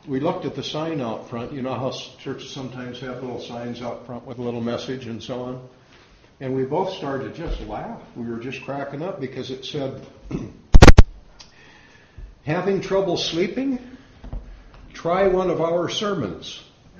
we looked at the sign out front. You know how churches sometimes have little signs out front with a little message and so on? And we both started to just laugh. We were just cracking up because it said, having trouble sleeping? Try one of our sermons.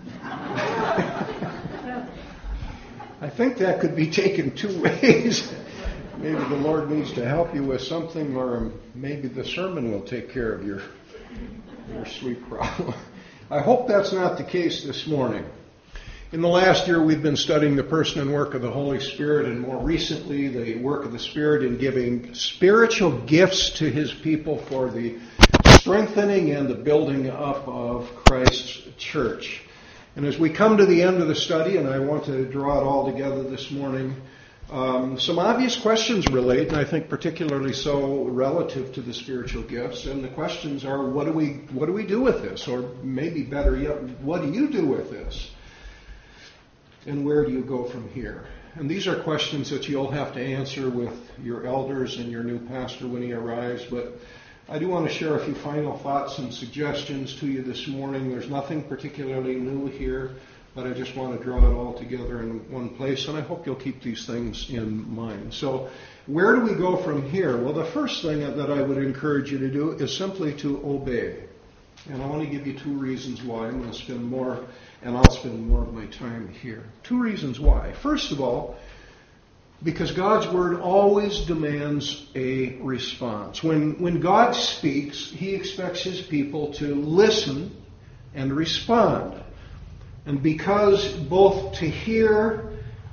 I think that could be taken two ways. Maybe the Lord needs to help you with something, or maybe the sermon will take care of your sleep problem. I hope that's not the case this morning. In the last year, we've been studying the person and work of the Holy Spirit, and more recently, the work of the Spirit in giving spiritual gifts to His people for the strengthening and the building up of Christ's church. And as we come to the end of the study, and I want to draw it all together this morning, some obvious questions relate, and I think particularly so relative to the spiritual gifts. And the questions are, what do we do with this? Or maybe better yet, what do you do with this? And where do you go from here? And these are questions that you'll have to answer with your elders and your new pastor when he arrives. But I do want to share a few final thoughts and suggestions to you this morning. There's nothing particularly new here, but I just want to draw it all together in one place, and I hope you'll keep these things in mind. So where do we go from here? Well, the first thing that I would encourage you to do is simply to obey. And I want to give you two reasons why. I'm going to spend more, and I'll spend more of my time here. Two reasons why. First of all, because God's Word always demands a response. When God speaks, He expects His people to listen and respond. And because to hear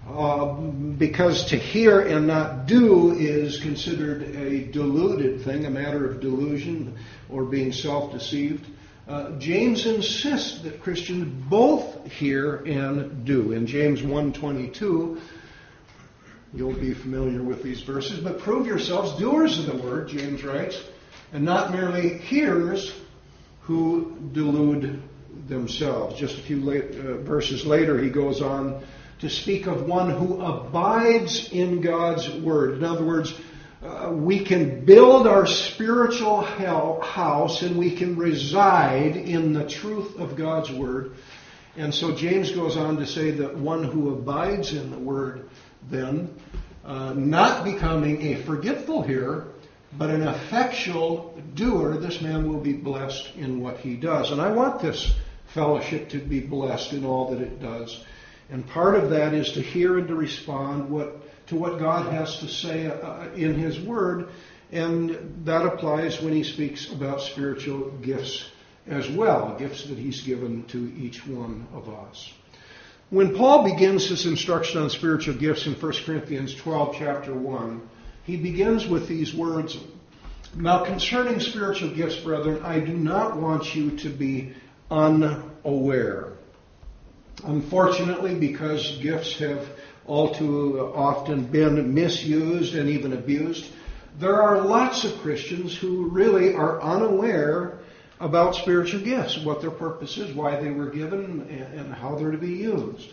and not do is considered a deluded thing, a matter of delusion or being self-deceived, James insists that Christians both hear and do. In James 1:22, you'll be familiar with these verses, but prove yourselves doers of the word, James writes, and not merely hearers who delude themselves. Just a few verses later, he goes on to speak of one who abides in God's word. In other words, we can build our spiritual house and we can reside in the truth of God's word. And so James goes on to say that one who abides in the word, then, not becoming a forgetful hearer, but an effectual doer, this man will be blessed in what he does. And I want this fellowship to be blessed in all that it does. And part of that is to hear and to respond to what God has to say in His Word. And that applies when He speaks about spiritual gifts as well, gifts that He's given to each one of us. When Paul begins his instruction on spiritual gifts in 1 Corinthians 12, chapter 1, he begins with these words, "Now concerning spiritual gifts, brethren, I do not want you to be unaware." Unfortunately, because gifts have all too often been misused and even abused, there are lots of Christians who really are unaware about spiritual gifts, what their purpose is, why they were given, and how they're to be used.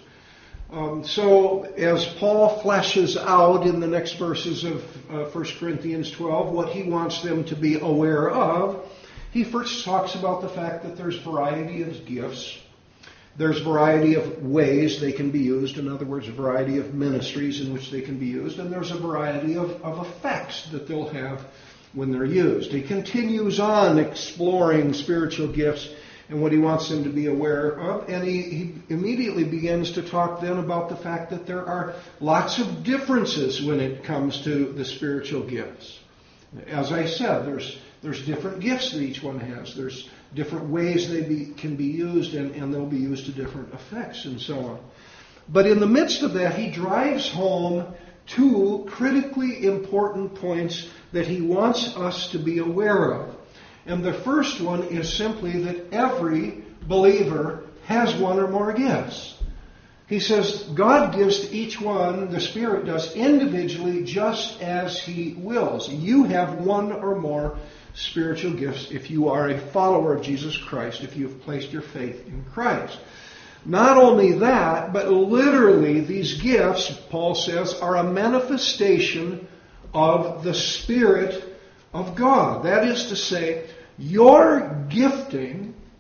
So as Paul fleshes out in the next verses of 1 Corinthians 12 what he wants them to be aware of, he first talks about the fact that there's variety of gifts. There's variety of ways they can be used. In other words, a variety of ministries in which they can be used. And there's a variety of effects that they'll have when they're used. He continues on exploring spiritual gifts and what he wants them to be aware of. And he immediately begins to talk then about the fact that there are lots of differences when it comes to the spiritual gifts. As I said, there's different gifts that each one has. There's different ways they can be used, and they'll be used to different effects and so on. But in the midst of that, he drives home two critically important points that he wants us to be aware of. And the first one is simply that every believer has one or more gifts. He says God gives to each one, the Spirit does, individually just as He wills. You have one or more spiritual gifts if you are a follower of Jesus Christ, if you have placed your faith in Christ. Not only that, but literally these gifts, Paul says, are a manifestation of the Spirit of God. That is to say, your gifting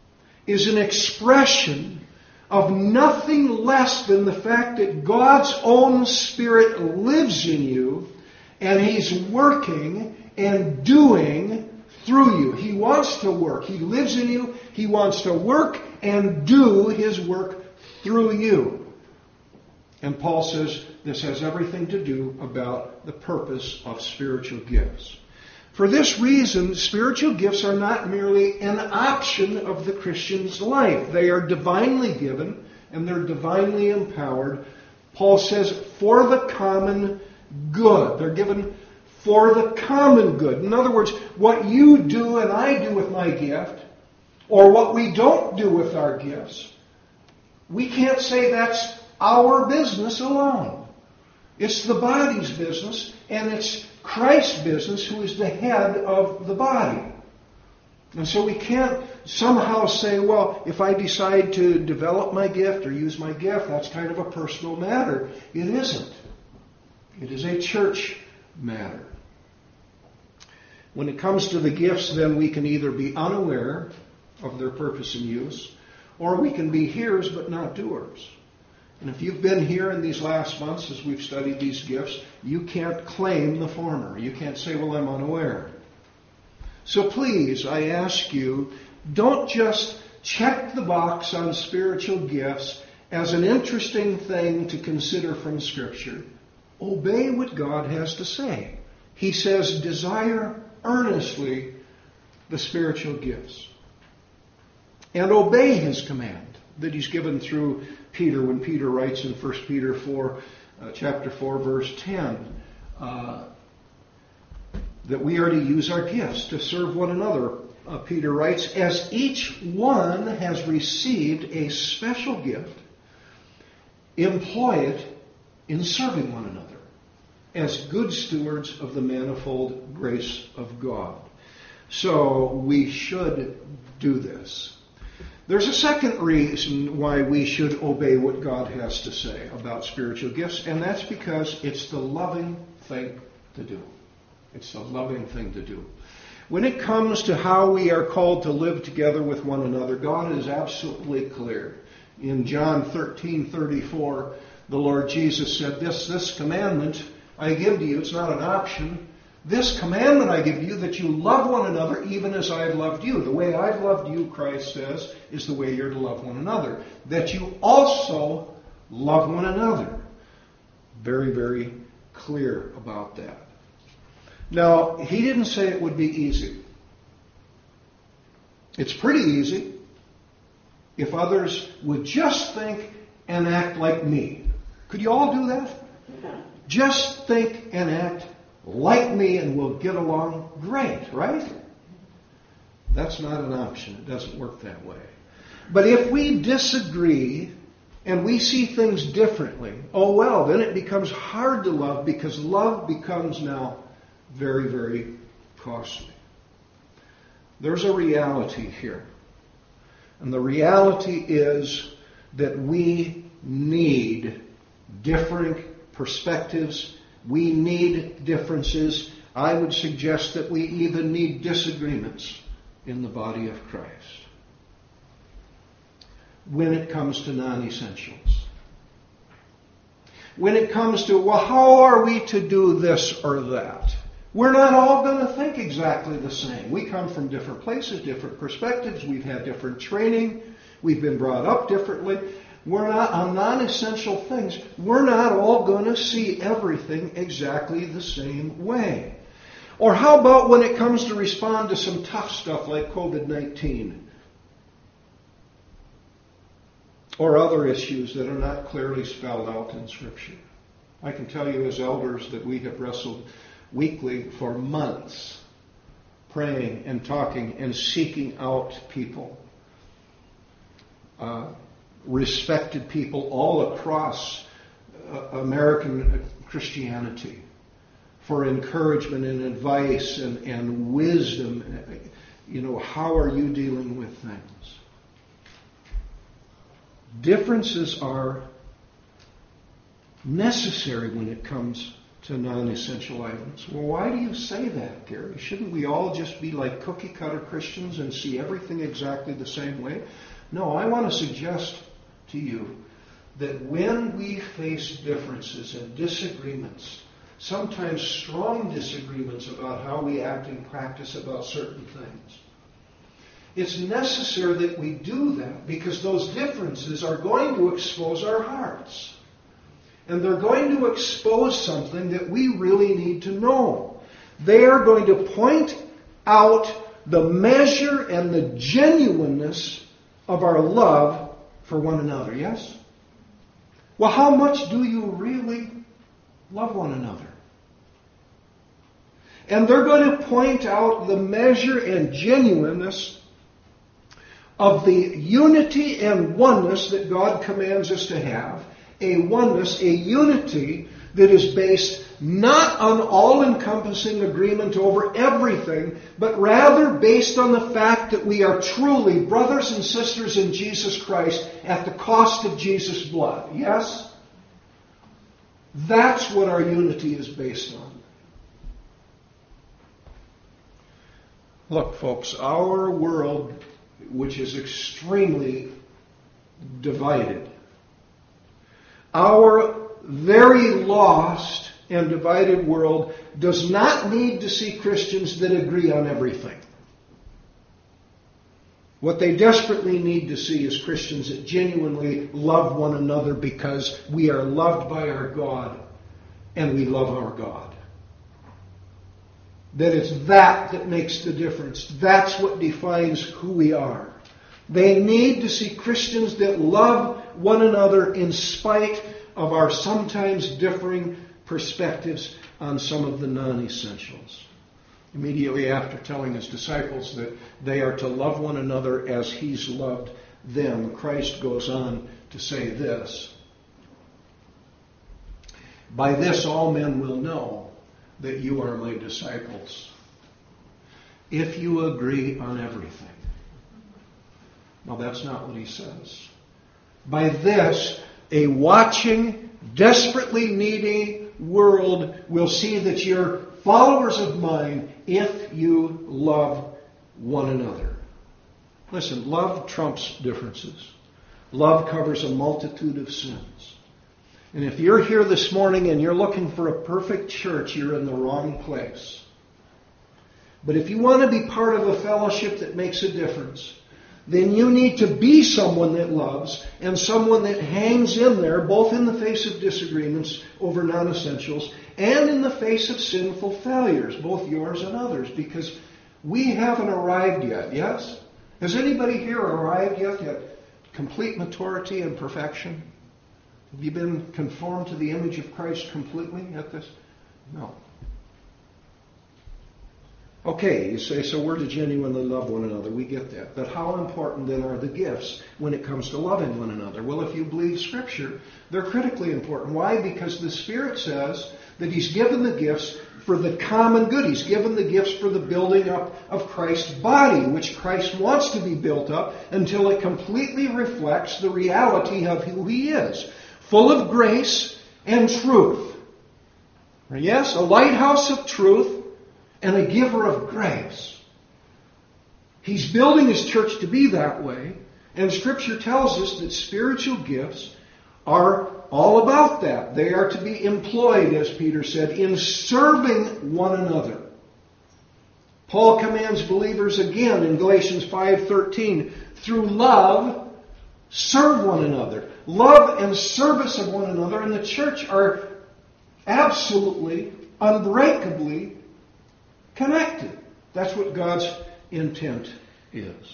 is an expression of nothing less than the fact that God's own Spirit lives in you and He's working and doing through you. He wants to work. He lives in you. He wants to work and do His work through you. And Paul says this has everything to do about the purpose of spiritual gifts. For this reason, spiritual gifts are not merely an option of the Christian's life. They are divinely given and they're divinely empowered. Paul says, for the common good. They're given for the common good. In other words, what you do and I do with my gift, or what we don't do with our gifts, we can't say that's our business alone. It's the body's business, and it's Christ's business, who is the head of the body. And so we can't somehow say, well, if I decide to develop my gift or use my gift, that's kind of a personal matter. It isn't. It is a church matter. When it comes to the gifts, then we can either be unaware of their purpose and use, or we can be hearers but not doers. And if you've been here in these last months as we've studied these gifts, you can't claim the former. You can't say, well, I'm unaware. So please, I ask you, don't just check the box on spiritual gifts as an interesting thing to consider from Scripture. Obey what God has to say. He says, desire earnestly the spiritual gifts. And obey His command that He's given through Peter when Peter writes in 1 Peter 4, chapter 4, verse 10, that we are to use our gifts to serve one another. Peter writes, as each one has received a special gift, employ it in serving one another as good stewards of the manifold grace of God. So we should do this. There's a second reason why we should obey what God has to say about spiritual gifts, and that's because it's the loving thing to do. It's the loving thing to do. When it comes to how we are called to live together with one another, God is absolutely clear. In John 13:34, the Lord Jesus said, This commandment I give to you, it's not an option. This commandment I give you, that you love one another even as I have loved you. The way I've loved you, Christ says, is the way you're to love one another. That you also love one another. Very, very clear about that. Now, He didn't say it would be easy. It's pretty easy if others would just think and act like me. Could you all do that? Just think and act like me and we'll get along great, right? That's not an option. It doesn't work that way. But if we disagree and we see things differently, oh well, then it becomes hard to love because love becomes now very, very costly. There's a reality here. And the reality is that we need different perspectives. We need differences. I would suggest that we even need disagreements in the body of Christ when it comes to non-essentials. When it comes to, well, how are we to do this or that? We're not all going to think exactly the same. We come from different places, different perspectives. We've had different training. We've been brought up differently. We're not on non-essential things. We're not all going to see everything exactly the same way. Or how about when it comes to respond to some tough stuff like COVID-19? Or other issues that are not clearly spelled out in Scripture. I can tell you as elders that we have wrestled weekly for months, praying and talking and seeking out people. Respected people all across American Christianity for encouragement and advice and wisdom. You know, how are you dealing with things? Differences are necessary when it comes to non-essential items. Well, why do you say that, Gary? Shouldn't we all just be like cookie-cutter Christians and see everything exactly the same way? No, I want to suggest to you that when we face differences and disagreements, sometimes strong disagreements about how we act and practice about certain things, it's necessary that we do that because those differences are going to expose our hearts. And they're going to expose something that we really need to know. They are going to point out the measure and the genuineness of our love for one another, yes? Well, how much do you really love one another? And they're going to point out the measure and genuineness of the unity and oneness that God commands us to have. A oneness, a unity that is based not on all-encompassing agreement over everything, but rather based on the fact that we are truly brothers and sisters in Jesus Christ at the cost of Jesus' blood. Yes? That's what our unity is based on. Look, folks, our world, which is extremely divided, our very lost and divided world does not need to see Christians that agree on everything. What they desperately need to see is Christians that genuinely love one another because we are loved by our God and we love our God. That it's that makes the difference. That's what defines who we are. They need to see Christians that love one another in spite of our sometimes differing perspectives on some of the non-essentials. Immediately after telling his disciples that they are to love one another as he's loved them, Christ goes on to say this: "By this all men will know that you are my disciples, if you agree on everything." Now, that's not what he says. By this, a watching, desperately needy world will see that you're followers of mine if you love one another. Listen, love trumps differences. Love covers a multitude of sins. And if you're here this morning and you're looking for a perfect church, you're in the wrong place. But if you want to be part of a fellowship that makes a difference, then you need to be someone that loves and someone that hangs in there, both in the face of disagreements over non-essentials and in the face of sinful failures, both yours and others, because we haven't arrived yet, yes? Has anybody here arrived yet at complete maturity and perfection? Have you been conformed to the image of Christ completely at this? No. Okay, you say, so we're to genuinely love one another. We get that. But how important then are the gifts when it comes to loving one another? Well, if you believe Scripture, they're critically important. Why? Because the Spirit says that He's given the gifts for the common good. He's given the gifts for the building up of Christ's body, which Christ wants to be built up until it completely reflects the reality of who He is, full of grace and truth. Yes, a lighthouse of truth and a giver of grace. He's building His church to be that way, and Scripture tells us that spiritual gifts are all about that. They are to be employed, as Peter said, in serving one another. Paul commands believers again in Galatians 5:13, through love, serve one another. Love and service of one another in the church are absolutely, unbreakably connected. That's what God's intent is.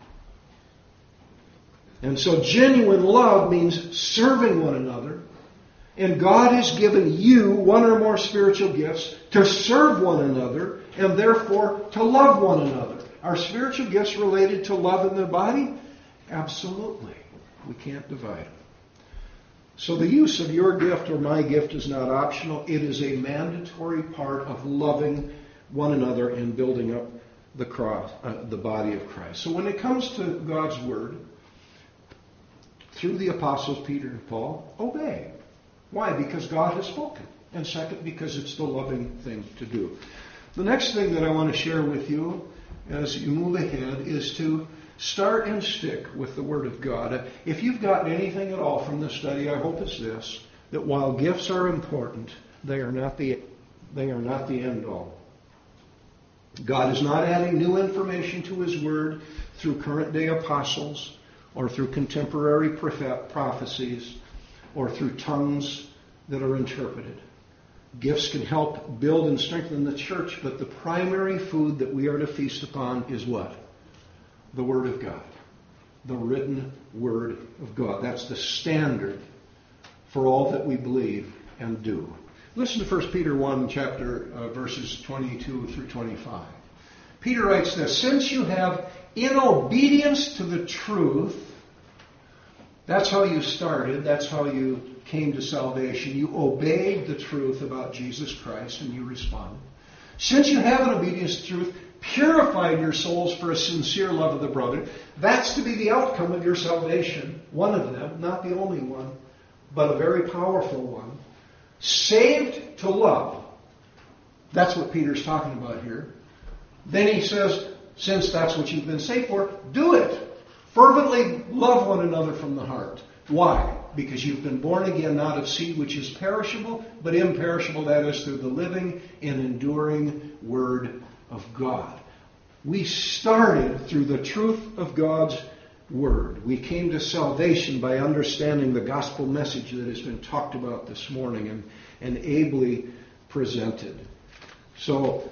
And so genuine love means serving one another. And God has given you one or more spiritual gifts to serve one another and therefore to love one another. Are spiritual gifts related to love in the body? Absolutely. We can't divide them. So the use of your gift or my gift is not optional. It is a mandatory part of loving one another and building up the cross, the body of Christ. So when it comes to God's Word, through the apostles Peter and Paul, obey. Why? Because God has spoken. And second, because it's the loving thing to do. The next thing that I want to share with you as you move ahead is to start and stick with the Word of God. If you've gotten anything at all from this study, I hope it's this, that while gifts are important, they are not the end all. God is not adding new information to His Word through current day apostles or through contemporary prophecies or through tongues that are interpreted. Gifts can help build and strengthen the church, but the primary food that we are to feast upon is what? The Word of God. The written Word of God. That's the standard for all that we believe and do. Listen to 1 Peter 1, verses 22 through 25. Peter writes this, "Since you have, in obedience to the truth," that's how you started, that's how you came to salvation. You obeyed the truth about Jesus Christ and you responded. "Since you have, in obedience to truth, purified your souls for a sincere love of the brother," that's to be the outcome of your salvation. One of them, not the only one, but a very powerful one. "Saved to love." That's what Peter's talking about here. Then he says, since that's what you've been saved for, do it. Fervently love one another from the heart. Why? Because you've been born again, not of seed which is perishable, but imperishable, that is, through the living and enduring Word of God. We started through the truth of God's Word. We came to salvation by understanding the gospel message that has been talked about this morning and ably presented. So,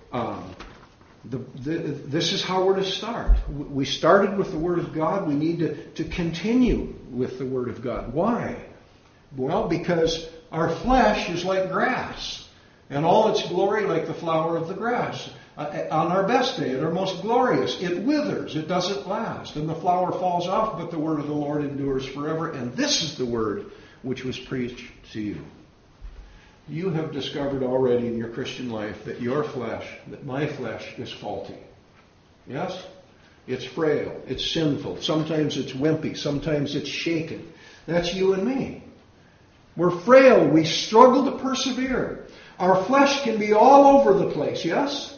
this is how we're to start. We started with the Word of God. We need to continue with the Word of God. Why? Well, because our flesh is like grass, and all its glory like the flower of the grass. On our best day, at our most glorious, it withers, it doesn't last, and the flower falls off, but the word of the Lord endures forever. And this is the word which was preached to you. You have discovered already in your Christian life that your flesh, that my flesh, is faulty. Yes? It's frail. It's sinful. Sometimes it's wimpy. Sometimes it's shaken. That's you and me. We're frail. We struggle to persevere. Our flesh can be all over the place. Yes?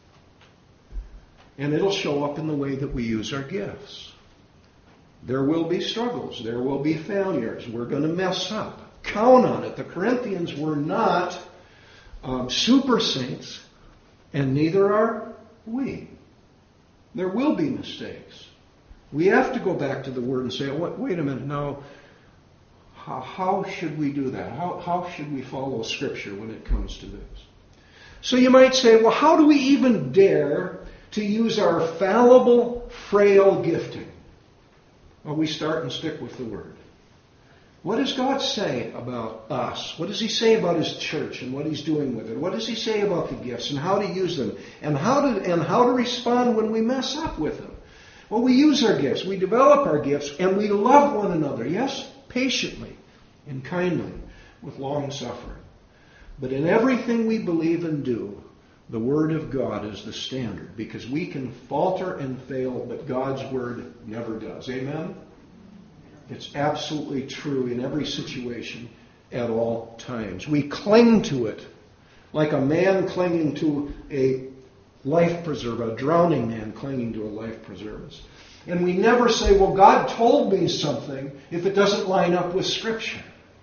And it'll show up in the way that we use our gifts. There will be struggles. There will be failures. We're going to mess up. Count on it. The Corinthians were not super saints, and neither are we. There will be mistakes. We have to go back to the Word and say, wait a minute, now, how should we do that? How should we follow Scripture when it comes to this? So you might say, well, how do we even dare to use our fallible, frail gifting? Well, we start and stick with the Word. What does God say about us? What does He say about His church and what He's doing with it? What does He say about the gifts and how to use them and how to respond when we mess up with them? Well, we use our gifts, we develop our gifts, and we love one another, yes, patiently and kindly, with long suffering. But in everything we believe and do, the Word of God is the standard, because we can falter and fail, but God's Word never does. Amen? It's absolutely true in every situation at all times. We cling to it like a man clinging to a life preserver, a drowning man clinging to a life preserver. And we never say, well, God told me something, if it doesn't line up with Scripture.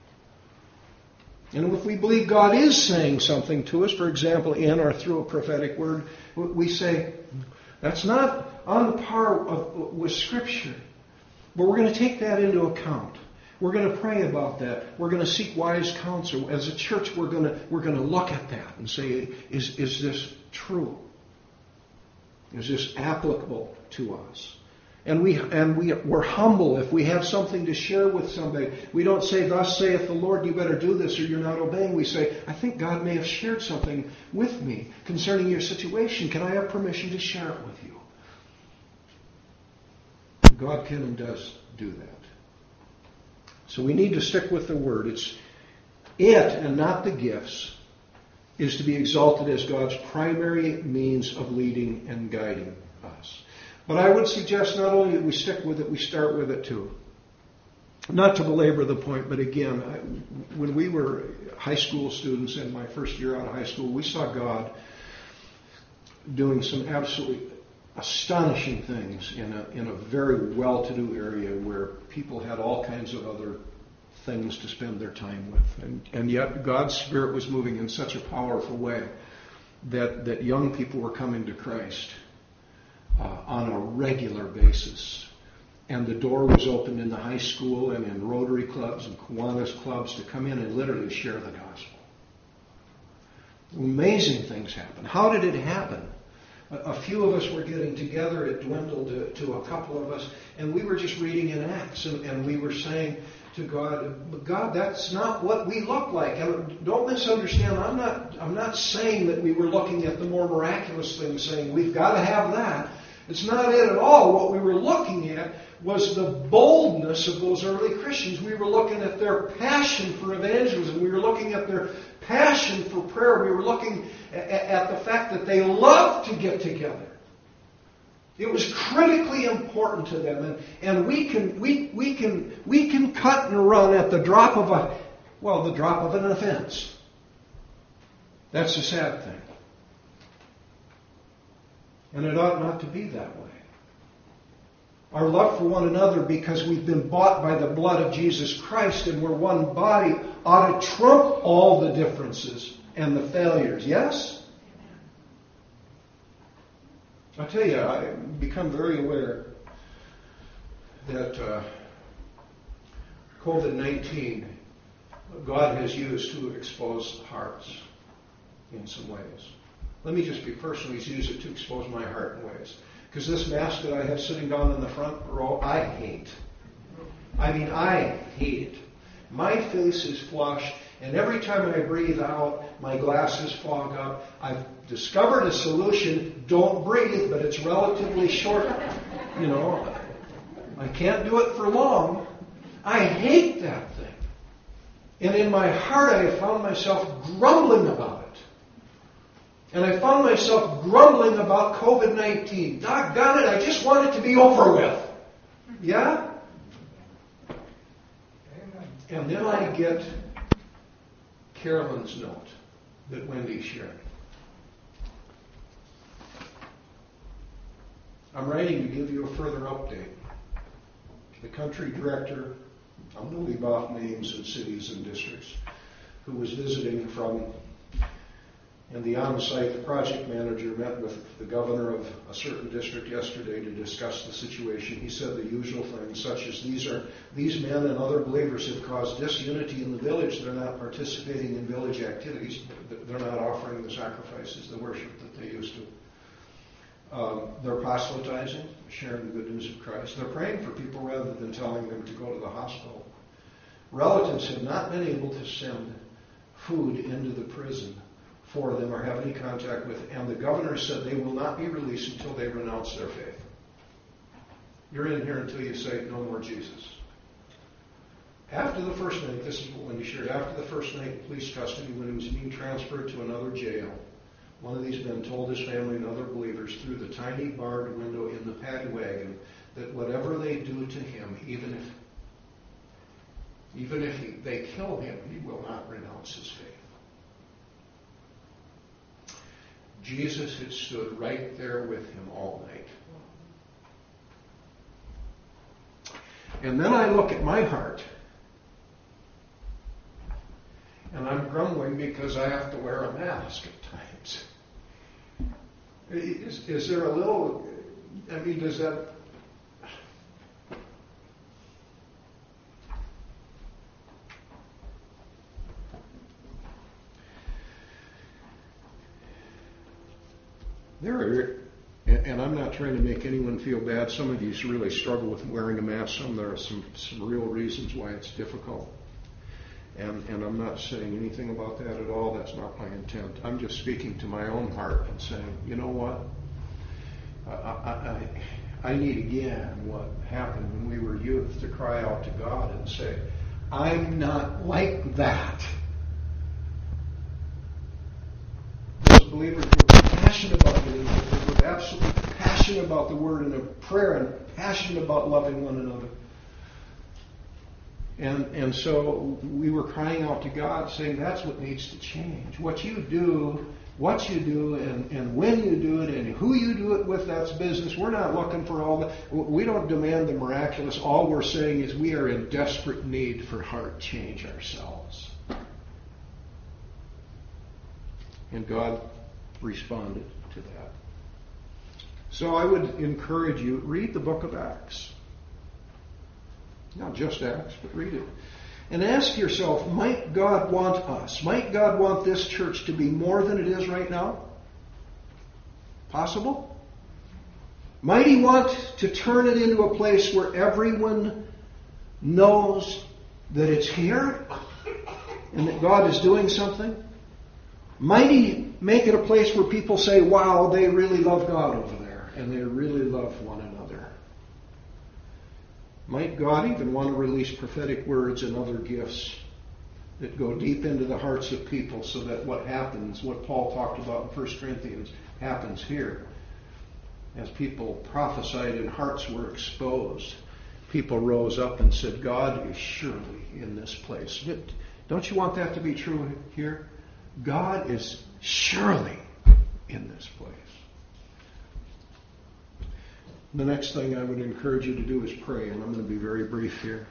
And if we believe God is saying something to us, for example, in or through a prophetic word, we say, that's not on the par with Scripture. But we're going to take that into account. We're going to pray about that. We're going to seek wise counsel. As a church, we're going to look at that and say, is this true? Is this applicable to us? And we're humble if we have something to share with somebody. We don't say, thus saith the Lord, you better do this or you're not obeying. We say, I think God may have shared something with me concerning your situation. Can I have permission to share it with you? God can and does do that. So we need to stick with the Word. It and not the gifts is to be exalted as God's primary means of leading and guiding us. But I would suggest not only that we stick with it, we start with it too. not to belabor the point, but again, when we were high school students in my first year out of high school, we saw God doing some absolutely astonishing things in a very well-to-do area where people had all kinds of other things to spend their time with. And yet God's Spirit was moving in such a powerful way that young people were coming to Christ on a regular basis. And the door was opened in the high school and in Rotary clubs and Kiwanis clubs to come in and literally share the gospel. Amazing things happened. How did it happen? A few of us were getting together. It dwindled to a couple of us. And we were just reading in Acts. And we were saying to God, God, that's not what we look like. And don't misunderstand. I'm not saying that we were looking at the more miraculous things, saying we've got to have that. It's not it at all. What we were looking at was the boldness of those early Christians. We were looking at their passion for evangelism. We were looking at their passion for prayer. We were looking at the fact that they loved to get together. It was critically important to them, and we can cut and run at the drop of an offense. That's the sad thing. And it ought not to be that way. Our love for one another, because we've been bought by the blood of Jesus Christ and we're one body, ought to trump all the differences and the failures. Yes? I tell you, I've become very aware that COVID-19, God has used to expose hearts in some ways. Let me just be personal. He's used it to expose my heart in ways. Because this mask that I have sitting down in the front row, I hate. I mean, I hate it. My face is flushed, and every time I breathe out, my glasses fog up. I've discovered a solution. Don't breathe, but it's relatively short. You know, I can't do it for long. I hate that thing. And in my heart, I have found myself grumbling about it. And I found myself grumbling about COVID-19. Doggone it, I just want it to be over with. Yeah? And then I get Carolyn's note that Wendy shared. I'm writing to give you a further update. The country director, I'm going to leave off names of cities and districts, who was visiting from... And the on-site project manager met with the governor of a certain district yesterday to discuss the situation. He said the usual things, such as these men and other believers have caused disunity in the village. They're not participating in village activities. They're not offering the sacrifices, the worship that they used to. They're proselytizing, sharing the good news of Christ. They're praying for people rather than telling them to go to the hospital. Relatives have not been able to send food into the prison for them or have any contact with, and the governor said they will not be released until they renounce their faith. You're in here until you say, no more Jesus. After the first night, this is what Wendy shared, after the first night in police custody, when he was being transferred to another jail, one of these men told his family and other believers through the tiny barred window in the paddy wagon that whatever they do to him, even if they kill him, he will not renounce his faith. Jesus had stood right there with him all night. And then I look at my heart, and I'm grumbling because I have to wear a mask at times. Is there a little, I mean, does that... There are, and I'm not trying to make anyone feel bad. Some of you really struggle with wearing a mask. There are some real reasons why it's difficult. And I'm not saying anything about that at all. That's not my intent. I'm just speaking to my own heart and saying, you know what? I need again what happened when we were youth to cry out to God and say, I'm not like that. Those believers were passionate about it, with absolute passion about the Word and of prayer and passionate about loving one another. And so we were crying out to God, saying that's what needs to change. What you do, and when you do it, and who you do it with, that's business. We're not looking for all that. We don't demand the miraculous. All we're saying is we are in desperate need for heart change ourselves. And God responded to that. So I would encourage you, read the book of Acts. Not just Acts, but read it. And ask yourself, might God want us? Might God want this church to be more than it is right now? Possible? Might He want to turn it into a place where everyone knows that it's here and that God is doing something? Might He make it a place where people say, wow, they really love God over there, and they really love one another? Might God even want to release prophetic words and other gifts that go deep into the hearts of people so that what happens, what Paul talked about in 1 Corinthians, happens here. As people prophesied and hearts were exposed, people rose up and said, God is surely in this place. Don't you want that to be true here? God is surely in this place. The next thing I would encourage you to do is pray, and I'm going to be very brief here.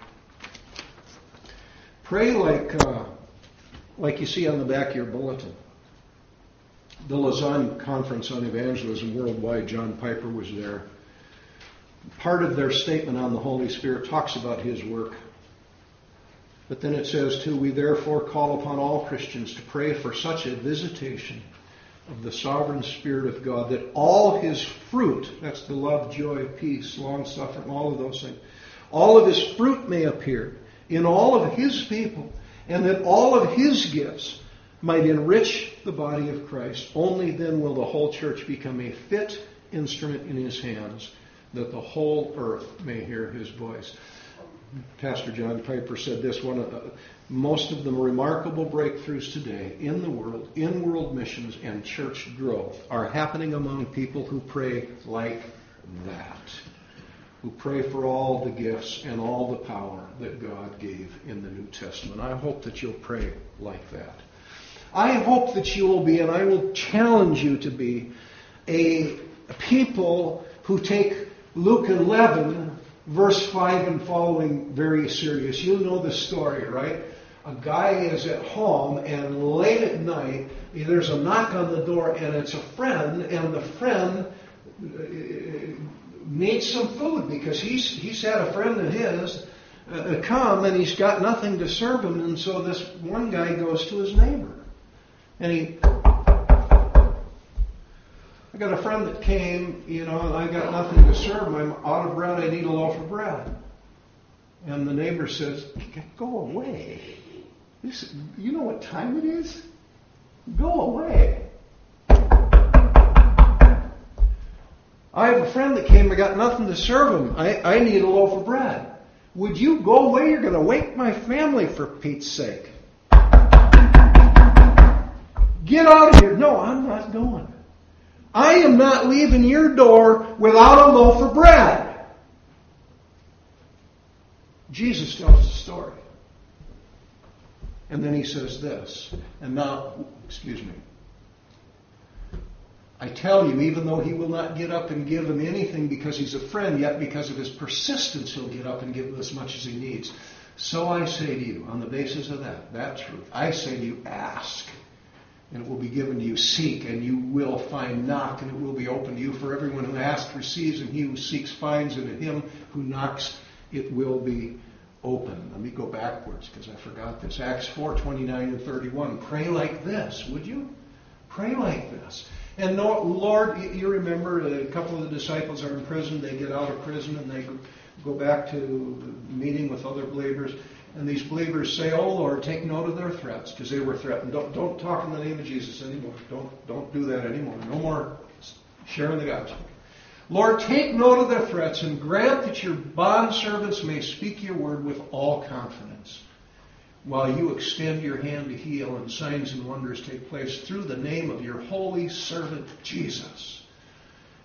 Pray like you see on the back of your bulletin. The Lausanne Conference on Evangelism Worldwide, John Piper was there. Part of their statement on the Holy Spirit talks about His work. But then it says, too, we therefore call upon all Christians to pray for such a visitation of the sovereign Spirit of God that all His fruit, that's the love, joy, peace, long-suffering, all of those things, all of His fruit may appear in all of His people, and that all of His gifts might enrich the body of Christ. Only then will the whole church become a fit instrument in His hands, that the whole earth may hear His voice. Pastor John Piper said this, most of the remarkable breakthroughs today in the world, in world missions and church growth, are happening among people who pray like that, who pray for all the gifts and all the power that God gave in the New Testament. I hope that you'll pray like that. I hope that you will be, and I will challenge you to be, a people who take Luke 11 verse 5 and following very serious. You know the story, right? A guy is at home, and late at night, there's a knock on the door, and it's a friend, and the friend needs some food because he's had a friend of his come, and he's got nothing to serve him, and so this one guy goes to his neighbor, and I got a friend that came, and I got nothing to serve him. I'm out of bread. I need a loaf of bread. And the neighbor says, go away. You know what time it is? Go away. I have a friend that came. I got nothing to serve him. I need a loaf of bread. Would you go away? You're going to wake my family, for Pete's sake. Get out of here. No, I'm not going. I am not leaving your door without a loaf of bread. Jesus tells the story. And then He says this. And now, I tell you, even though he will not get up and give him anything because he's a friend, yet because of his persistence he'll get up and give him as much as he needs. So I say to you, on the basis of that truth, I say to you, ask, and it will be given to you. Seek, and you will find. Knock, and it will be opened to you. For everyone who asks receives, and he who seeks finds, and to him who knocks it will be open. Let me go backwards because I forgot this. Acts 4:29 and 31. Pray like this, would you? Pray like this. And Lord, you remember a couple of the disciples are in prison. They get out of prison and they go back to meeting with other believers. And these believers say, "Oh Lord, take note of their threats," because they were threatened. Don't talk in the name of Jesus anymore. Don't do that anymore. No more sharing the gospel. Lord, take note of their threats and grant that your bondservants may speak your word with all confidence, while you extend your hand to heal and signs and wonders take place through the name of your holy servant Jesus.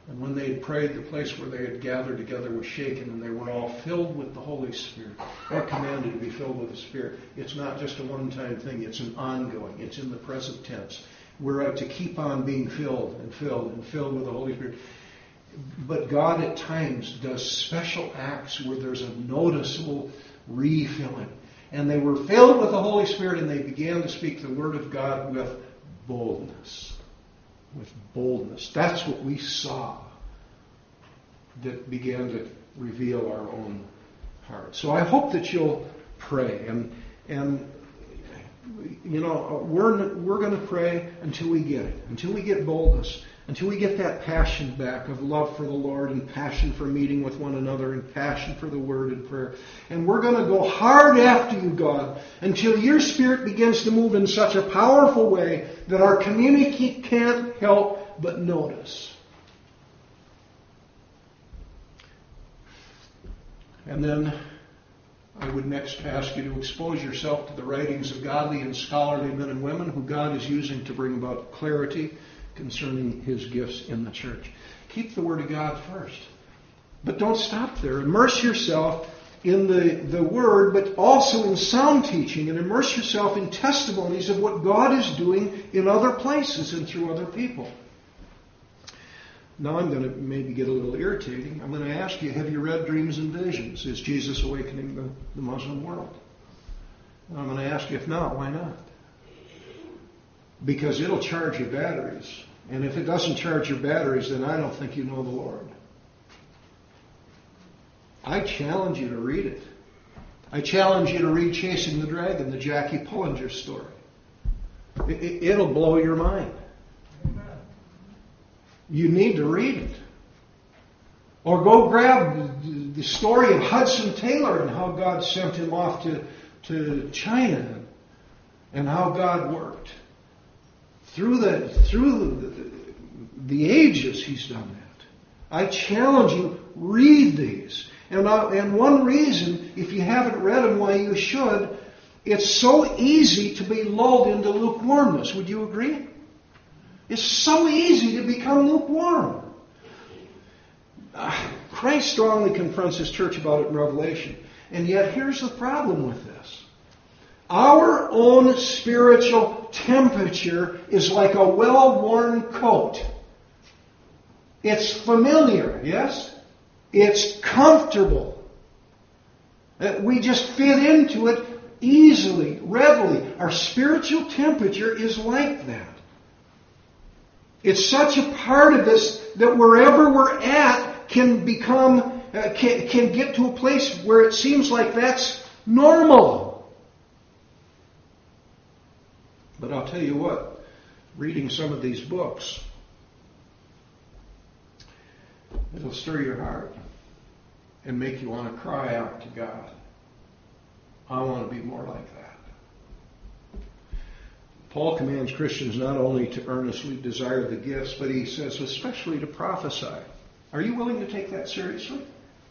And when they had prayed, the place where they had gathered together was shaken, and they were all filled with the Holy Spirit. We're commanded to be filled with the Spirit. It's not just a one-time thing. It's an ongoing. It's in the present tense. We're to keep on being filled and filled and filled with the Holy Spirit. But God at times does special acts where there's a noticeable refilling. And they were filled with the Holy Spirit, and they began to speak the Word of God with boldness. With boldness. That's what we saw that began to reveal our own hearts. So I hope that you'll pray. And you know, we're going to pray until we get it. Until we get boldness. Until we get that passion back of love for the Lord and passion for meeting with one another and passion for the Word and prayer. And we're going to go hard after you, God, until your Spirit begins to move in such a powerful way that our community can't help but notice. And then I would next ask you to expose yourself to the writings of godly and scholarly men and women who God is using to bring about clarity concerning His gifts in the church. Keep the Word of God first. But don't stop there. Immerse yourself in the Word, but also in sound teaching, and immerse yourself in testimonies of what God is doing in other places and through other people. Now I'm going to maybe get a little irritating. I'm going to ask you, have you read Dreams and Visions? Is Jesus awakening the Muslim world? And I'm going to ask you, if not, why not? Because it'll charge your batteries. And if it doesn't charge your batteries, then I don't think you know the Lord. I challenge you to read it. I challenge you to read Chasing the Dragon, the Jackie Pullinger story. It'll blow your mind. You need to read it. Or go grab the story of Hudson Taylor and how God sent him off to China and how God worked. Through the ages, He's done that. I challenge you, read these. And one reason, if you haven't read them, why you should, it's so easy to be lulled into lukewarmness. Would you agree? It's so easy to become lukewarm. Christ strongly confronts His church about it in Revelation. And yet, here's the problem with this. Our own spiritual temperature is like a well-worn coat. It's familiar, yes? It's comfortable. We just fit into it easily, readily. Our spiritual temperature is like that. It's such a part of us that wherever we're at can become, can get to a place where it seems like that's normal. But I'll tell you what, reading some of these books, it'll stir your heart and make you want to cry out to God. I want to be more like that. Paul commands Christians not only to earnestly desire the gifts, but he says especially to prophesy. Are you willing to take that seriously?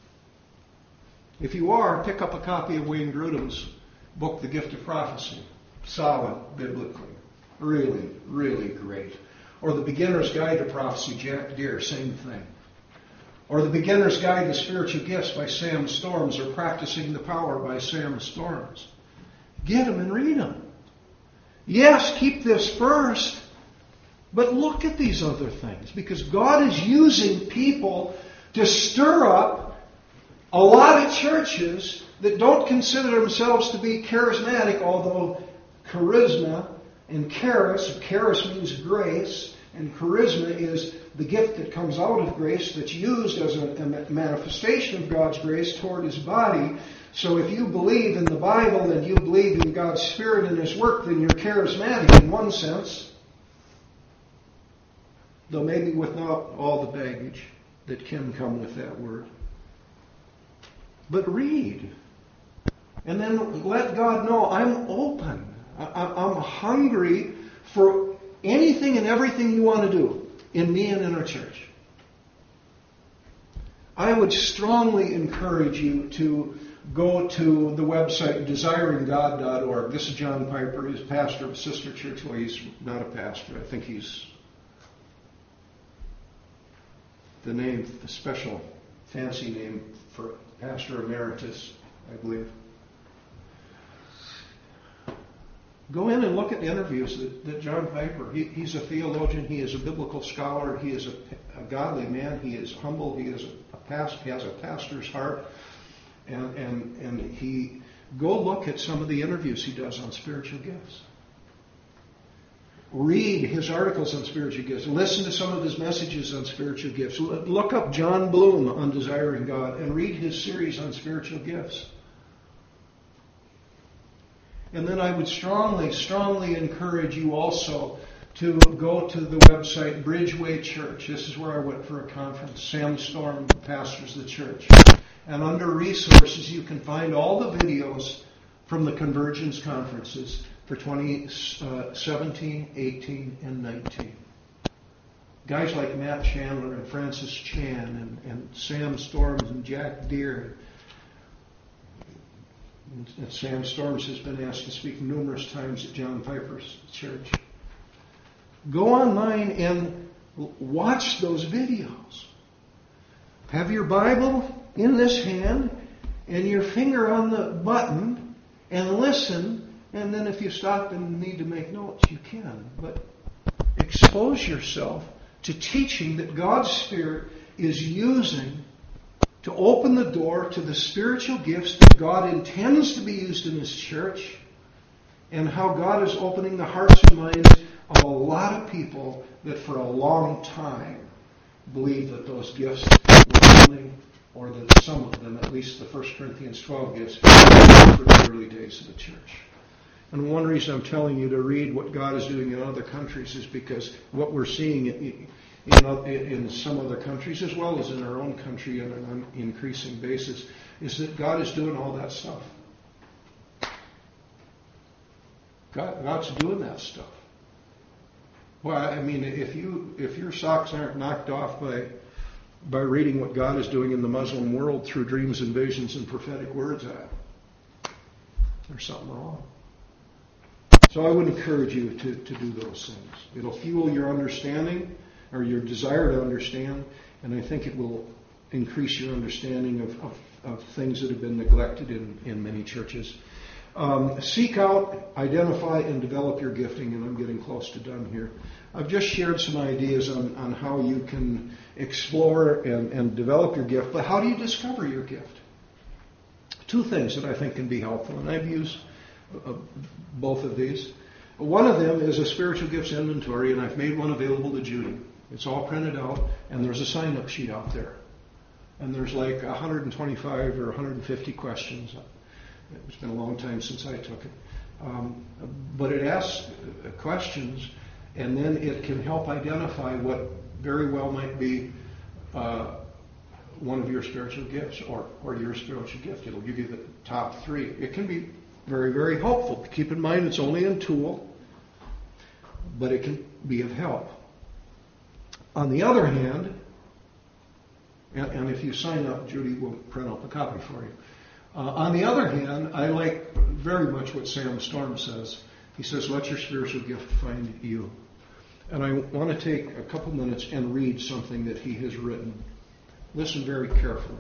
If you are, pick up a copy of Wayne Grudem's book, The Gift of Prophecy. Solid biblically. Really, really great. Or The Beginner's Guide to Prophecy, Jack Deere, same thing. Or The Beginner's Guide to Spiritual Gifts by Sam Storms, or Practicing the Power by Sam Storms. Get them and read them. Yes, keep this first, but look at these other things, because God is using people to stir up a lot of churches that don't consider themselves to be charismatic, although charisma and charis means grace, and charisma is the gift that comes out of grace that's used as a manifestation of God's grace toward His body. So if you believe in the Bible and you believe in God's Spirit and His work, then you're charismatic in one sense, though maybe without all the baggage that can come with that word. But read. And then let God know, I'm open. I'm hungry for anything and everything you want to do in me and in our church. I would strongly encourage you to go to the website desiringgod.org. This is John Piper. He's pastor of a sister church. Well, he's not a pastor. I think he's the special fancy name for Pastor Emeritus, I believe. Go in and look at the interviews that John Piper, he's a theologian, he is a biblical scholar, he is a godly man, he is humble, he has a pastor's heart, and he, go look at some of the interviews he does on spiritual gifts. Read his articles on spiritual gifts. Listen to some of his messages on spiritual gifts. Look up John Bloom on Desiring God and read his series on spiritual gifts. And then I would strongly, strongly encourage you also to go to the website Bridgeway Church. This is where I went for a conference. Sam Storm pastors the church. And under resources, you can find all the videos from the Convergence conferences for 2017, 18, and 19. Guys like Matt Chandler and Francis Chan and Sam Storms and Jack Deere. And Sam Storms has been asked to speak numerous times at John Piper's church. Go online and watch those videos. Have your Bible in this hand and your finger on the button and listen. And then if you stop and need to make notes, you can. But expose yourself to teaching that God's Spirit is using to open the door to the spiritual gifts that God intends to be used in His church, and how God is opening the hearts and minds of a lot of people that for a long time believe that those gifts were only, or that some of them, at least the 1 Corinthians 12 gifts, were for the early days of the church. And one reason I'm telling you to read what God is doing in other countries is because what we're seeing in some other countries, as well as in our own country on an increasing basis, is that God is doing all that stuff. God's doing that stuff. Well, I mean, if your socks aren't knocked off by reading what God is doing in the Muslim world through dreams and visions and prophetic words, there's something wrong. So I would encourage you to do those things. It'll fuel your understanding, or your desire to understand, and I think it will increase your understanding of things that have been neglected in many churches. Seek out, identify, and develop your gifting, and I'm getting close to done here. I've just shared some ideas on how you can explore and develop your gift, but how do you discover your gift? Two things that I think can be helpful, and I've used both of these. One of them is a spiritual gifts inventory, and I've made one available to Judy. It's all printed out, and there's a sign-up sheet out there. And there's like 125 or 150 questions. It's been a long time since I took it. But it asks questions, and then it can help identify what very well might be one of your spiritual gifts or your spiritual gift. It'll give you the top three. It can be very, very helpful. Keep in mind it's only a tool, but it can be of help. On the other hand, and if you sign up, Judy will print up a copy for you. On the other hand, I like very much what Sam Storm says. He says, let your spiritual gift find you. And I want to take a couple minutes and read something that he has written. Listen very carefully.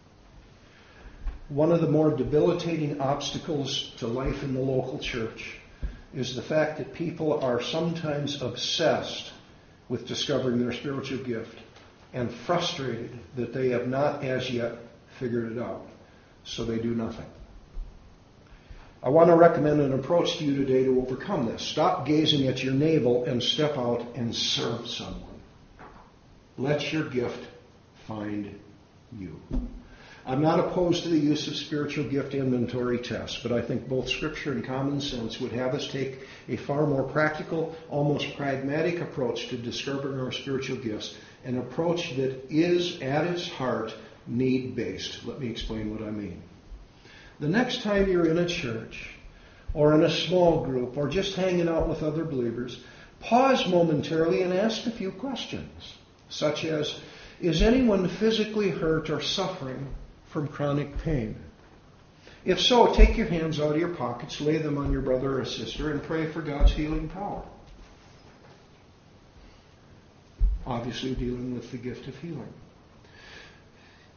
One of the more debilitating obstacles to life in the local church is the fact that people are sometimes obsessed with discovering their spiritual gift and frustrated that they have not as yet figured it out, so they do nothing. I want to recommend an approach to you today to overcome this. Stop gazing at your navel and step out and serve someone. Let your gift find you. I'm not opposed to the use of spiritual gift inventory tests, but I think both Scripture and common sense would have us take a far more practical, almost pragmatic approach to discovering our spiritual gifts, an approach that is, at its heart, need-based. Let me explain what I mean. The next time you're in a church, or in a small group, or just hanging out with other believers, pause momentarily and ask a few questions, such as, is anyone physically hurt or suffering from chronic pain? If so, take your hands out of your pockets, lay them on your brother or sister, and pray for God's healing power. Obviously dealing with the gift of healing.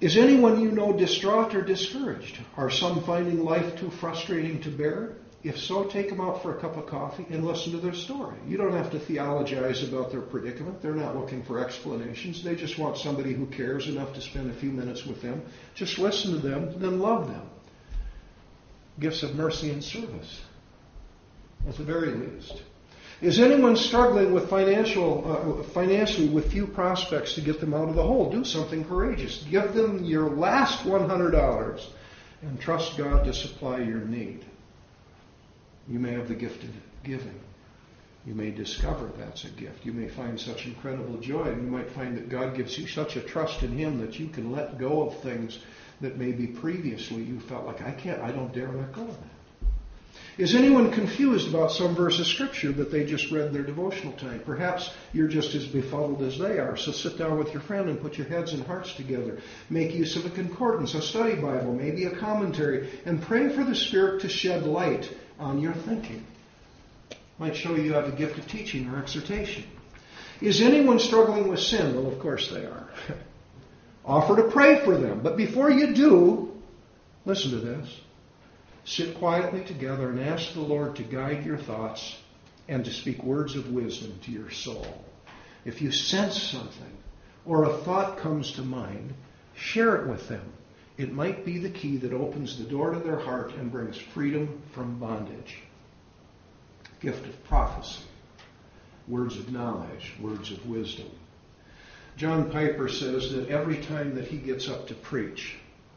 Is anyone you know distraught or discouraged? Are some finding life too frustrating to bear? If so, take them out for a cup of coffee and listen to their story. You don't have to theologize about their predicament. They're not looking for explanations. They just want somebody who cares enough to spend a few minutes with them. Just listen to them, then love them. Gifts of mercy and service, at the very least. Is anyone struggling with financially with few prospects to get them out of the hole? Do something courageous. Give them your last $100 and trust God to supply your need. You may have the gift of giving. You may discover that's a gift. You may find such incredible joy, and you might find that God gives you such a trust in Him that you can let go of things that maybe previously you felt like, I don't dare let go of that. Is anyone confused about some verse of Scripture that they just read in their devotional time? Perhaps you're just as befuddled as they are. So sit down with your friend and put your heads and hearts together. Make use of a concordance, a study Bible, maybe a commentary, and pray for the Spirit to shed light on your thinking. Might show you have a gift of teaching or exhortation. Is anyone struggling with sin? Well, of course they are. Offer to pray for them. But before you do, listen to this. Sit quietly together and ask the Lord to guide your thoughts and to speak words of wisdom to your soul. If you sense something or a thought comes to mind, share it with them. It might be the key that opens the door to their heart and brings freedom from bondage. Gift of prophecy, words of knowledge, words of wisdom. John Piper says that every time that he gets up to preach,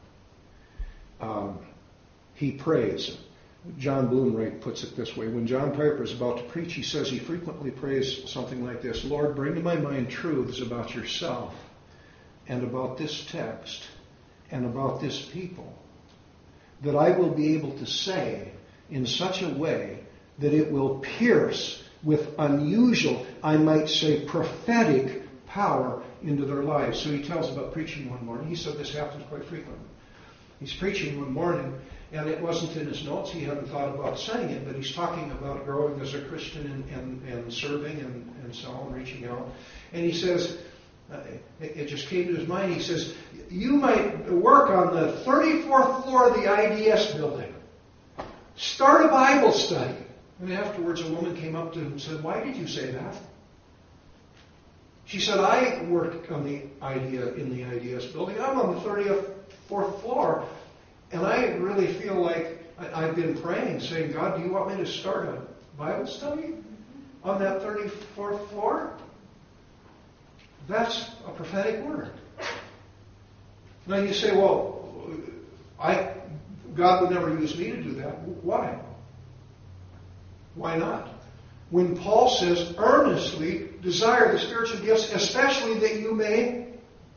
he prays. John Bloomwright puts it this way. When John Piper is about to preach, he says he frequently prays something like this: Lord, bring to my mind truths about yourself and about this text and about this people that I will be able to say in such a way that it will pierce with unusual, I might say prophetic power into their lives. So he tells about preaching one morning. He said this happens quite frequently. He's preaching one morning, and it wasn't in his notes. He hadn't thought about saying it, but he's talking about growing as a Christian and serving and so on, reaching out. And he says, it just came to his mind, he says, you might work on the 34th floor of the IDS building. Start a Bible study. And afterwards a woman came up to him and said, why did you say that? She said, I work on the IDS building. I'm on the 34th floor. And I really feel like I've been praying, saying, God, do you want me to start a Bible study on that 34th floor? That's a prophetic word. Now you say, well, God would never use me to do that. Why? Why not? When Paul says, earnestly desire the spiritual gifts, especially that you may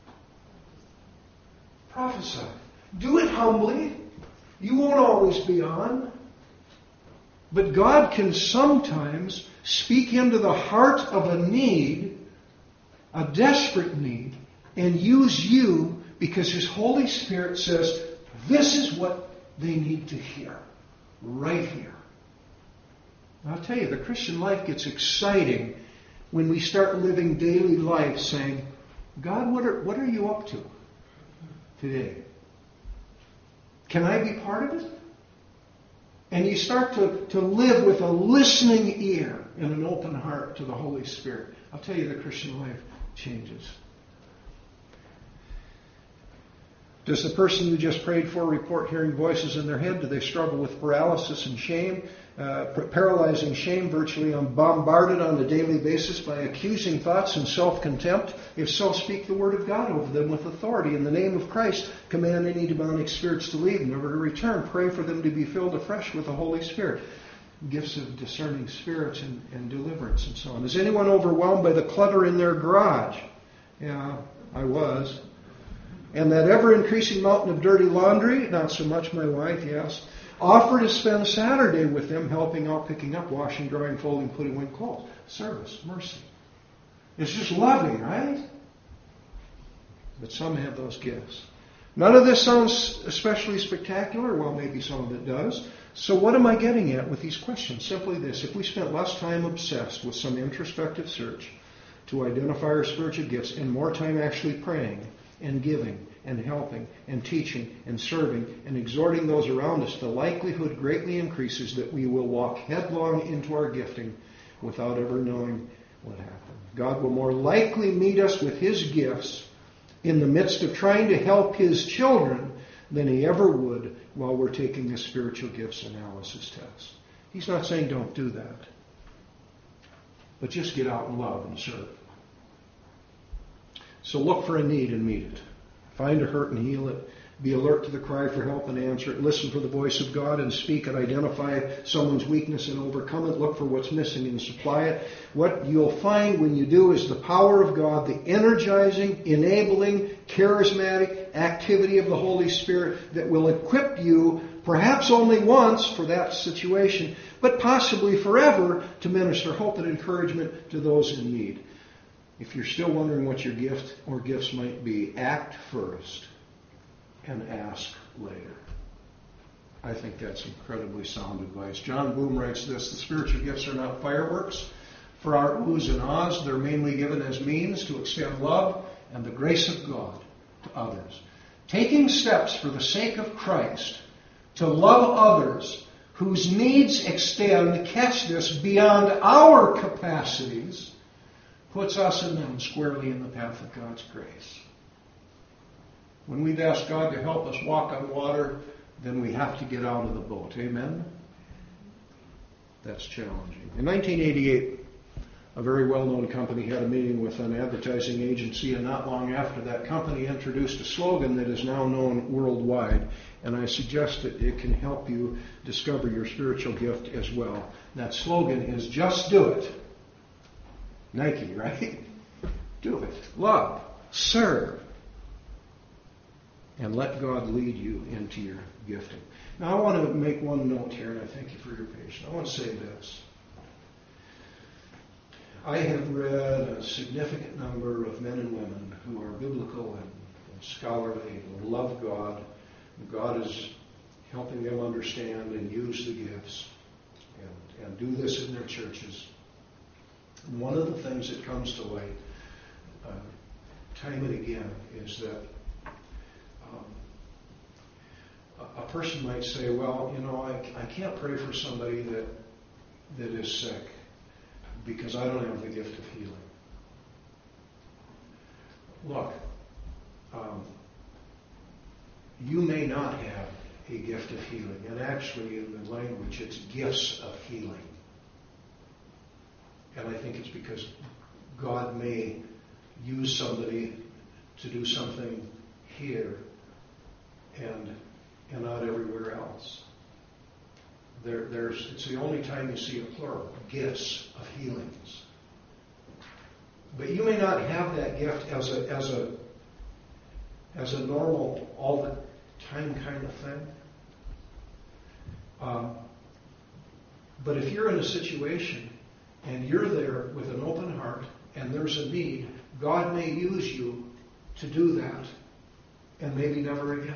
prophesy. Do it humbly. You won't always be on. But God can sometimes speak into the heart of a need, a desperate need, and use you because His Holy Spirit says, this is what they need to hear. Right here. I'll tell you, the Christian life gets exciting when we start living daily life saying, God, what are you up to today? Can I be part of it? And you start to live with a listening ear and an open heart to the Holy Spirit. I'll tell you, the Christian life changes. Does the person you just prayed for report hearing voices in their head? Do they struggle with paralysis and shame? Paralyzing shame, virtually bombarded on a daily basis by accusing thoughts and self-contempt? If so, speak the word of God over them with authority. In the name of Christ, command any demonic spirits to leave, never to return. Pray for them to be filled afresh with the Holy Spirit. Gifts of discerning spirits and deliverance and so on. Is anyone overwhelmed by the clutter in their garage? Yeah, I was. And that ever-increasing mountain of dirty laundry? Not so much, my wife, yes. Offer to spend Saturday with them, helping out, picking up, washing, drying, folding, putting away clothes. Service, mercy. It's just loving, right? But some have those gifts. None of this sounds especially spectacular. Well, maybe some of it does. So what am I getting at with these questions? Simply this. If we spent less time obsessed with some introspective search to identify our spiritual gifts and more time actually praying and giving and helping and teaching and serving and exhorting those around us, the likelihood greatly increases that we will walk headlong into our gifting without ever knowing what happened. God will more likely meet us with His gifts in the midst of trying to help His children than He ever would while we're taking the spiritual gifts analysis test. He's not saying don't do that, but just get out and love and serve. So look for a need and meet it. Find a hurt and heal it. Be alert to the cry for help and answer it. Listen for the voice of God and speak it. Identify someone's weakness and overcome it. Look for what's missing and supply it. What you'll find when you do is the power of God, the energizing, enabling, charismatic activity of the Holy Spirit that will equip you, perhaps only once for that situation, but possibly forever, to minister hope and encouragement to those in need. If you're still wondering what your gift or gifts might be, act first and ask later. I think that's incredibly sound advice. John Boom writes this: the spiritual gifts are not fireworks for our oohs and ahs. They're mainly given as means to extend love and the grace of God to others. Taking steps for the sake of Christ to love others whose needs extend, catch this, beyond our capacities, puts us and them squarely in the path of God's grace. When we've asked God to help us walk on water, then we have to get out of the boat. Amen? That's challenging. In 1988, a very well-known company had a meeting with an advertising agency, and not long after that company introduced a slogan that is now known worldwide, and I suggest that it can help you discover your spiritual gift as well. That slogan is, just do it. Nike, right? Do it. Love. Serve. And let God lead you into your gifting. Now I want to make one note here, and I thank you for your patience. I want to say this. I have read a significant number of men and women who are biblical and scholarly and love God. And God is helping them understand and use the gifts and do this in their churches. And one of the things that comes to light time and again is that a person might say, well, I can't pray for somebody that is sick because I don't have the gift of healing. Look, you may not have a gift of healing, and actually in the language it's gifts of healing. And I think it's because God may use somebody to do something here and not everywhere else. It's the only time you see a plural, gifts of healings. But you may not have that gift as a normal, all the time kind of thing. But if you're in a situation and you're there with an open heart and there's a need, God may use you to do that, and maybe never again.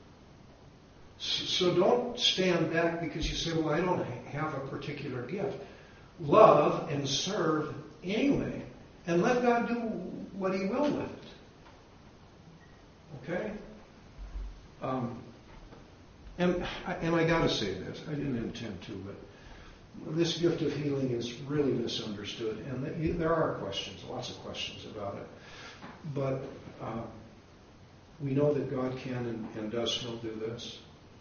So don't stand back because you say, well, I don't have a particular gift. Love and serve anyway, and let God do what He will with it. Okay? And I got to say this. I didn't intend to, but this gift of healing is really misunderstood, and there are questions, lots of questions about it. But we know that God can and does still do this.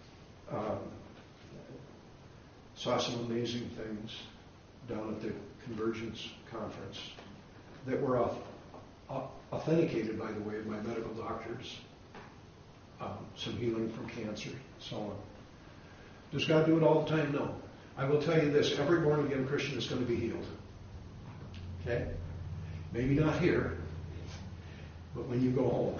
Saw some amazing things down at the Convergence Conference that were authenticated, by the way, by medical doctors. Some healing from cancer, so on. Does God do it all the time? No. I will tell you this, every born-again Christian is going to be healed. Okay? Maybe not here, but when you go home.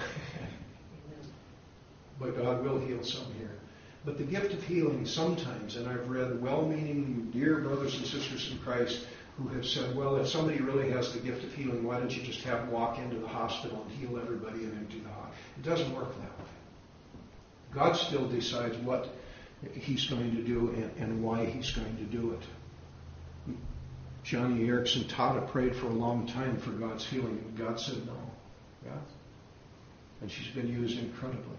But God will heal some here. But the gift of healing sometimes, and I've read well-meaning, dear brothers and sisters in Christ who have said, well, if somebody really has the gift of healing, why don't you just have them walk into the hospital and heal everybody and empty the hospital? It doesn't work that way. God still decides what He's going to do and why He's going to do it. Johnny Erickson Tada prayed for a long time for God's healing, and God said no. Yeah? and she's been used incredibly.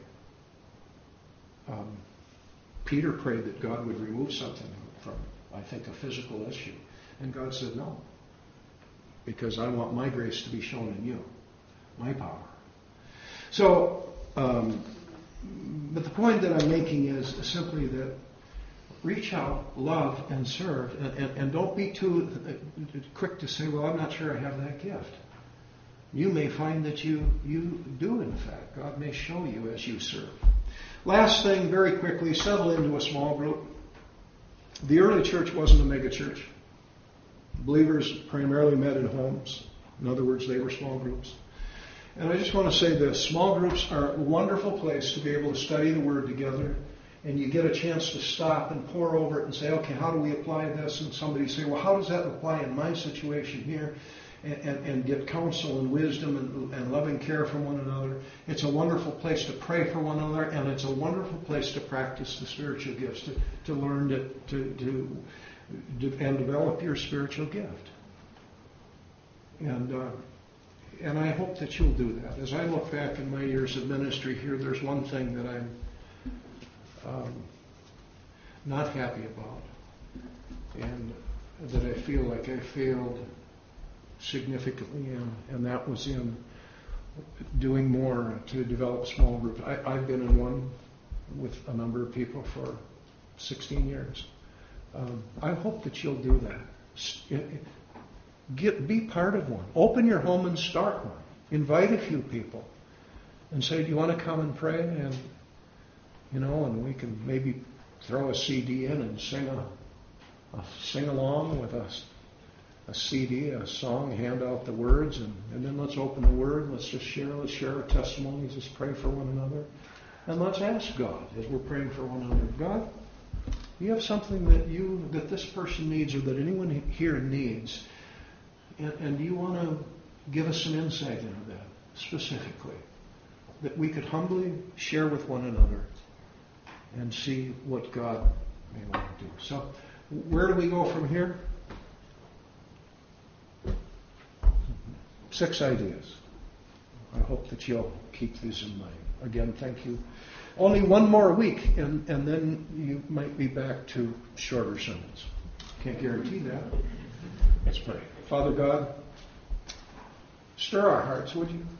Peter prayed that God would remove something from, I think, a physical issue. And God said no. Because I want my grace to be shown in you. My power. So, but the point that I'm making is simply that reach out, love, and serve. And don't be too quick to say, well, I'm not sure I have that gift. You may find that you do, in fact. God may show you as you serve. Last thing, very quickly, settle into a small group. The early church wasn't a mega church. Believers primarily met in homes. In other words, they were small groups. And I just want to say this. Small groups are a wonderful place to be able to study the Word together. And you get a chance to stop and pore over it and say, okay, how do we apply this? And somebody say, well, how does that apply in my situation here? And get counsel and wisdom and loving care from one another. It's a wonderful place to pray for one another, and it's a wonderful place to practice the spiritual gifts, to learn to and develop your spiritual gift. And I hope that you'll do that. As I look back in my years of ministry here, there's one thing that I'm not happy about, and that I feel like I failed significantly in, and that was in doing more to develop small groups. I've been in one with a number of people for 16 years. I hope that you'll do that. Be part of one. Open your home and start one. Invite a few people and say, do you want to come and pray? And and we can maybe throw a CD in and sing along with us. A CD, a song, hand out the words, and then let's open the Word. Let's share our testimonies. Let's pray for one another. And let's ask God, as we're praying for one another, God, you have something that this person needs or that anyone here needs, and do you want to give us some insight into that specifically, that we could humbly share with one another and see what God may want to do. So, where do we go from here? 6 ideas. I hope that you'll keep these in mind. Again, thank you. Only one more week, and then you might be back to shorter sermons. Can't guarantee that. Let's pray. Father God, stir our hearts, would you?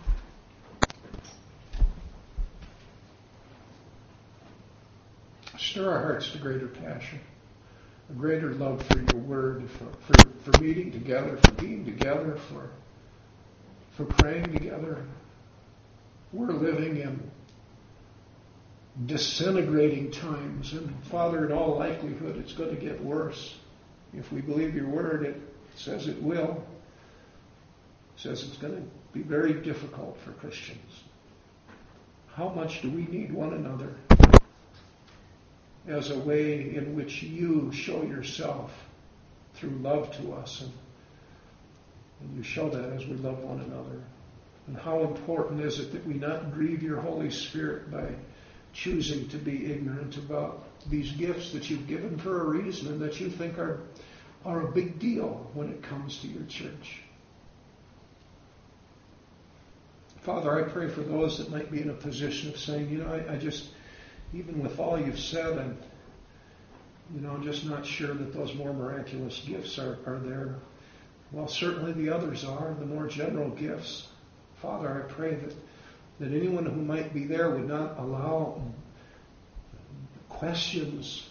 Stir our hearts to greater passion, a greater love for your word, for meeting together, for being together, for praying together. We're living in disintegrating times, and Father, in all likelihood, it's going to get worse. If we believe your word, it says it will. It says it's going to be very difficult for Christians. How much do we need one another as a way in which you show yourself through love to us, and you show that as we love one another. And how important is it that we not grieve your Holy Spirit by choosing to be ignorant about these gifts that you've given for a reason and that you think are a big deal when it comes to your church. Father, I pray for those that might be in a position of saying, I just, even with all you've said, I'm just not sure that those more miraculous gifts are there. Well, certainly the others are, the more general gifts. Father, I pray that anyone who might be there would not allow questions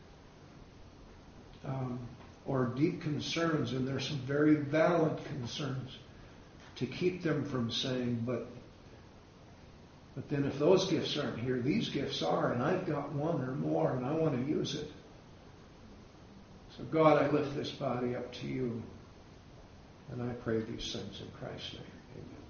or deep concerns, and there's some very valid concerns, to keep them from saying, but then if those gifts aren't here, these gifts are, and I've got one or more, and I want to use it. So God, I lift this body up to you. And I pray these things in Christ's name. Amen.